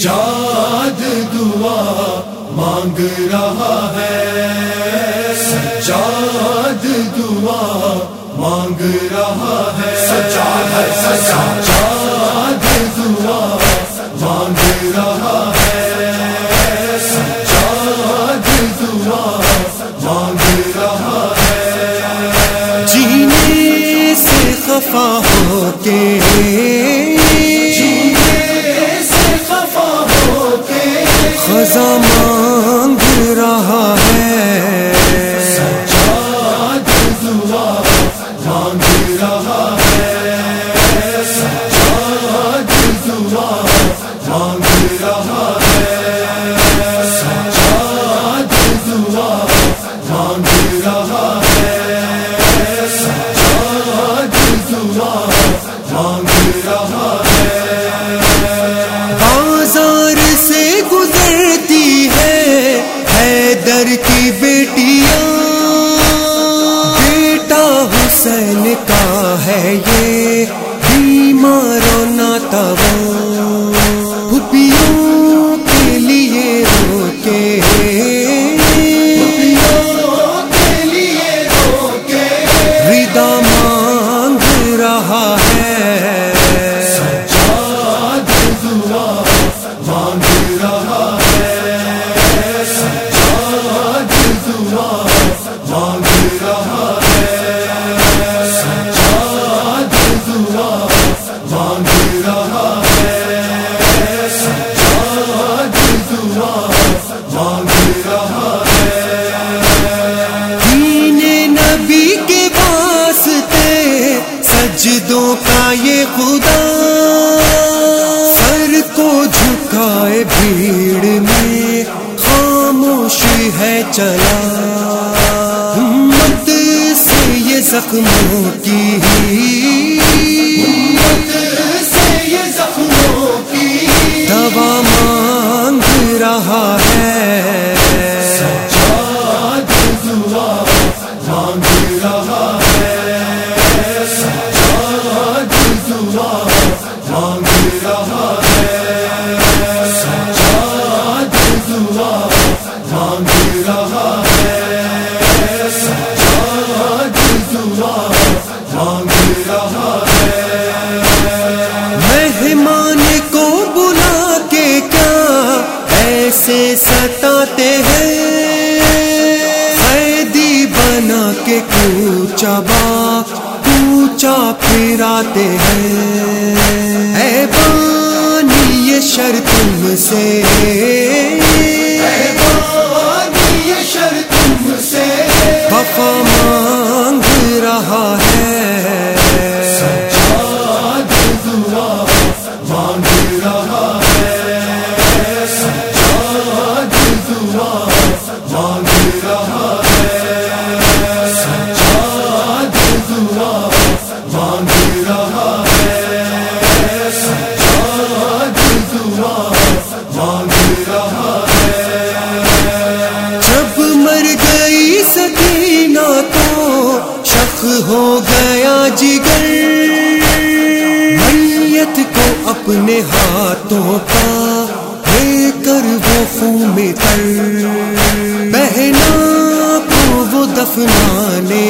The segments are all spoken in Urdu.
سجاد دعا مانگ رہا ہے، سجاد دعا مانگ رہا ہے، سجاد دعا مانگ رہا ہے، سجاد دعا مانگ رہا ہے، جینے سے خفا ہو کے خزاں مانگ رہا ہے، سجاد دعا مانگ رہا ہے، سجاد دعا مانگ رہا ہے، سجاد دعا مانگ رہا ہے، سجاد دعا مانگ رہا ہے۔ بازار سے گزرتی ہے حیدر کی بیٹیاں، بیٹا حسین کا ہے یہ بیمار و ناتواں، پھوپھیوں کے لیے رو کے ردا مانگ رہا ہے، سجاد دعا مانگ رہا ہے، سجاد دعا مانگ رہا ہے، سجاد دعا مانگ رہا ہے، سجاد دعا مانگ رہا ہے۔ دین نبی کے واسطے سجدوں کا یہ خدا، سر کو جھکائے بھیڑ میں خاموش ہے چلا، ہمت سے یہ زخموں کی دوا مانگ رہا ہے، سجاد دعا مانگ رہا ہے، سجاد دعا مانگ رہا ہے، سجاد دعا مانگ رہا ہے، سجاد دعا مانگ رہا ہے۔ مہمان کو بلا کے کیا ایسے ستاتے ہیں، قیدی بنا کے کوچا با کوچا پھراتے ہیں، اے بانی یہ شر تم سے، وفا مانگ رہا ہے، سجاد دعا مانگ رہا ہے، سجاد دعا مانگ رہا ہے، سجاد دعا مانگ رہا ہے، سجاد دعا مانگ رہا ہے۔ جب مر گئی سکینہ تو شق ہو گیا جگر، میت کو اپنے ہاتھوں کا لے کر وہ خون میں تر، بہنا کو وہ دفنانے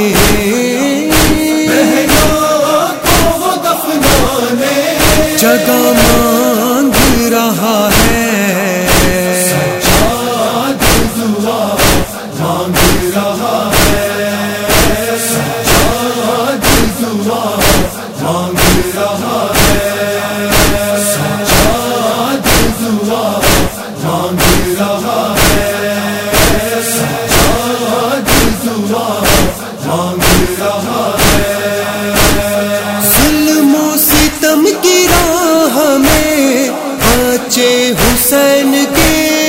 جگہ مانگ رہا ہے، سجاد دعا مانگ رہا ہے، سجاد دعا مانگ رہا ہے، سجاد دعا مانگ رہا ہے، سجاد دعا مانگ رہا ہے۔ ظلم و ستم کی راہ میں بچے حسین کے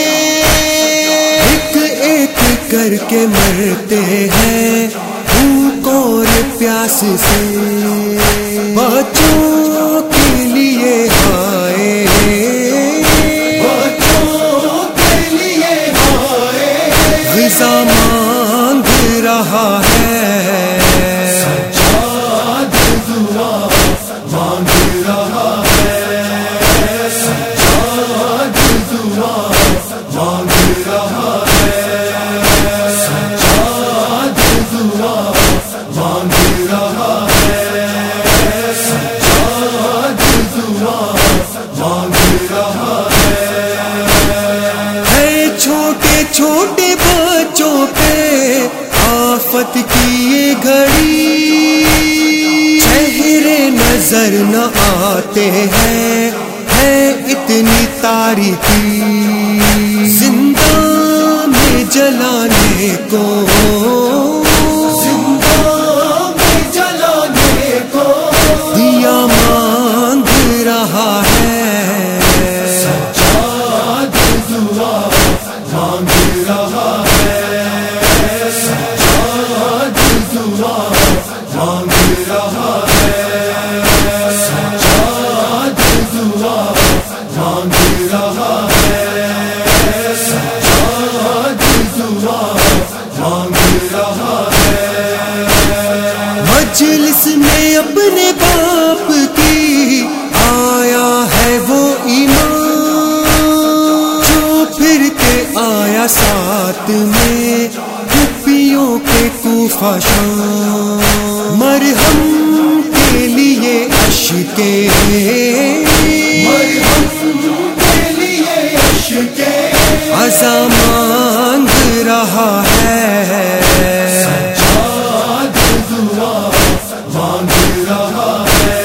ایک ایک کر کے مرتے ہیں بھوک اور پیاس سے، بچوں کے لیے ہائے، غذا مانگ رہا ہے، سجاد دعا مانگ رہا ہے، سجاد مانگ رہا ہے چھوٹے چھوٹے بچوں پہ آفت کی یہ گھڑی، چہرے نظر نہ آتے ہیں، ہے اتنی تاریکی، زندہ میں جلانے کو، زندہ میں جلانے کو دیا مانگ رہا ہے، سجاد دعا مانگ رہا ہے، سجاد دعا مانگ رہا ہے، سجاد دعا مانگ رہا ہے، سجاد دعا مانگ رہا ہے۔ مجلس میں اپنے باپ کی آیا ہے وہ ایمان، جو پھر کے آیا ساتھ میں پھپھیوں کے کوفہ شام، مرہم کے لیے اشکے، مرہم کے لیے عشقِ عزا مانگ رہا ہے، سجاد دعا مانگ رہا ہے،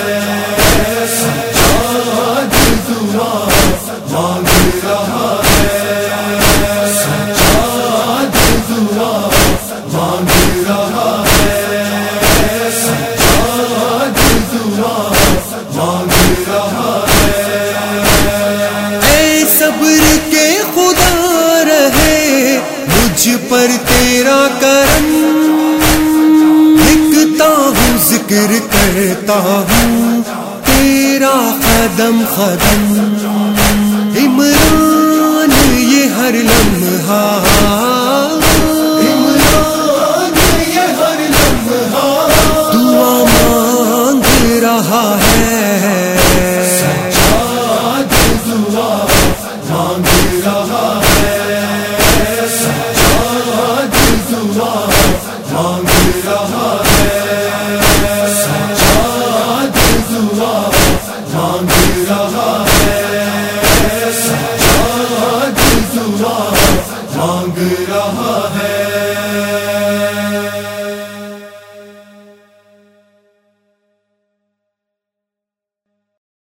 سجاد دعا مانگ رہا ہے، سجاد دعا مانگ رہا ہے، سجاد دعا مانگ رہا ہے۔ اے صبر کے خدا رہے مجھ پر تیرا کرم، لکھتا ہوں ذکر کرتا ہوں تیرا قدم قدم، عمران یہ ہر لمحہ، عمران یہ ہر لمحہ دعا مانگ رہا ہے، سجاد دعا مانگ رہا ہے، سجاد دعا مانگ رہا ہے، سجاد دعا مانگ رہا ہے، سجاد دعا مانگ رہا ہے۔